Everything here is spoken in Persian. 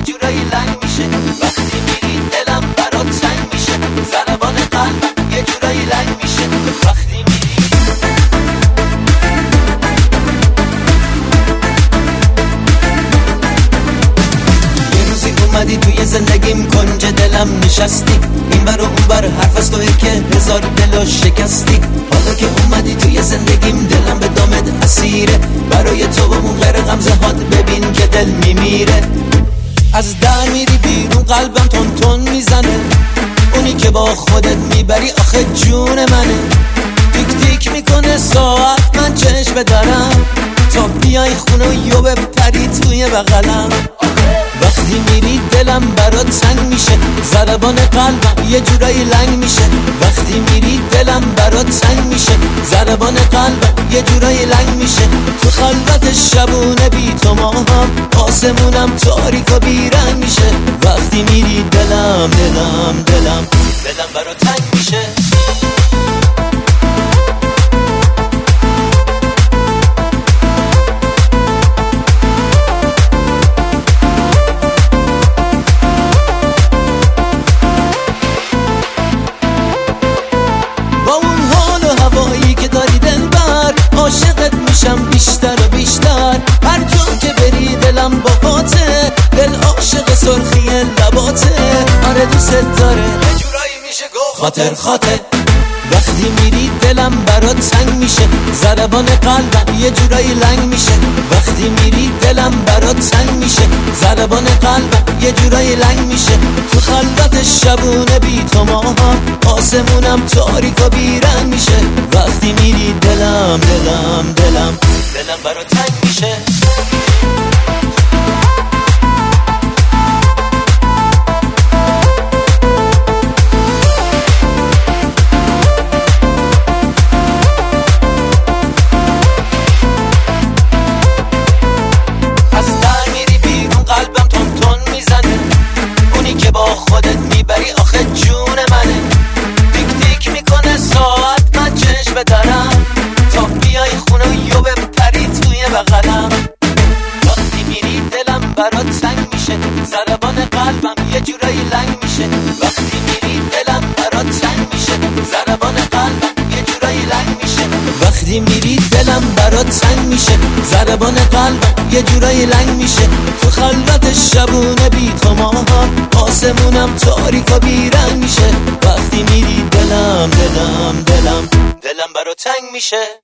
جورایی لنگ میشه. وقتی میری دلم برات تنگ میشه، ضربان قلبم یه جورایی لنگ میشه. وقتی میری یه روزی اومدی توی زندگیم، کنج دلم نشستی، این بر و اون بر حرف از توی که هزار دلو شکستی. حالا که اومدی توی زندگیم، دلم به دامت اسیره، برای تو و اون غیر غمزه هات ببین که دل میمیره. از در میری بیرون قلبم تون تون میزنه، اونی که با خودت میبری آخه جون منه. تیک تیک میکنه ساعت، من چشم بدارم تا بیای خونه و یو بپری توی بغلم. وقتی میری دلم برات تنگ میشه، ضربان قلبم یه جورایی لنگ میشه. وقتی میری دلم برات تنگ میشه، ضربان قلبم یه جورایی لنگ میشه. تو خلوت شبونه بی تو ماهم، آسمونم تاریک و بیرنگ میشه. وقتی میری دلم برات تنگ میشه. عاشقت میشم بیشتر و بیشتر، هر جا که بری دلم باهاته، دل عاشق سرخی لباته. آره دوست داره یه جورایی میشه گفت خاطر خاطر. وقتی میری دلم برات تنگ میشه، ضربان قلبم یه جورایی لنگ میشه. وقتی میری دلم برات تنگ میشه، ضربان قلبم یه جورایی لنگ میشه. تو خلوت شبونه بی تو ماهم، آسمونم تاریک و بیرنگ میشه. وقتی میری دلم برات تنگ میشه. خودت میبری آخه جون منه. تیک تیک میکنه ساعت، من چشم دارم تا بیای خونه و یو بپری توی بغلم. وقتی میری دلم برات تنگ میشه، ضربان قلبم یه جورایی لنگ میشه. وقتی میری دلم برات تنگ میشه، ضربان قلبم یه جورایی لنگ میشه. وقتی میری دلم برات تنگ میشه، ضربان قلبم یه جورایی لنگ میشه. تو خلوت شبونه بی تو ماهم، آسمونم تاریک و بیرنگ میشه. وقتی میری دلم برات تنگ میشه.